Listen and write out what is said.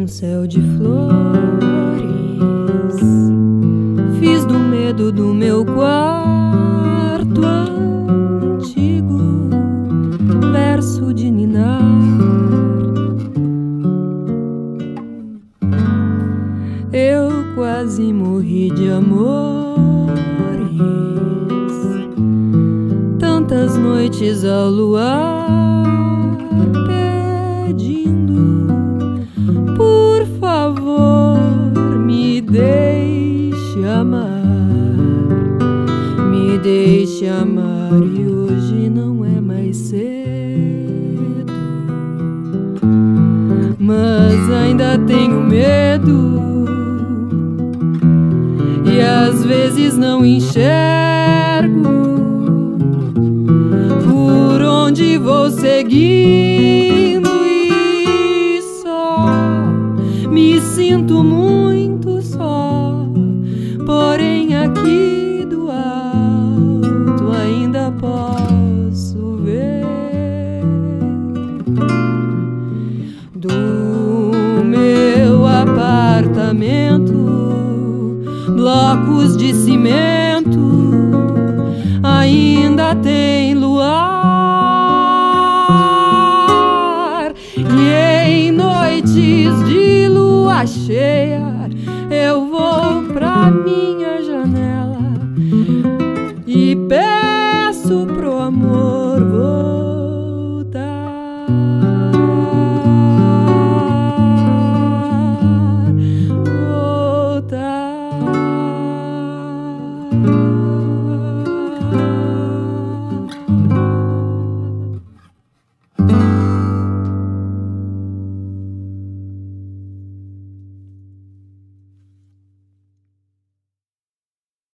um céu de flores, fiz do medo do meu quarto antigo verso de ninar. Eu quase morri de amores, tantas noites ao luar, pedindo, por favor, me deixe amar, me deixe amar. E hoje não é mais cedo, mas ainda tenho medo. E às vezes não enxergo por onde vou seguindo, e só me sinto muito só. Porém aqui do alto ainda posso ver do meu apartamento blocos de cimento, ainda tem luar. E em noites de lua cheia eu vou pra minha janela e peço pro amor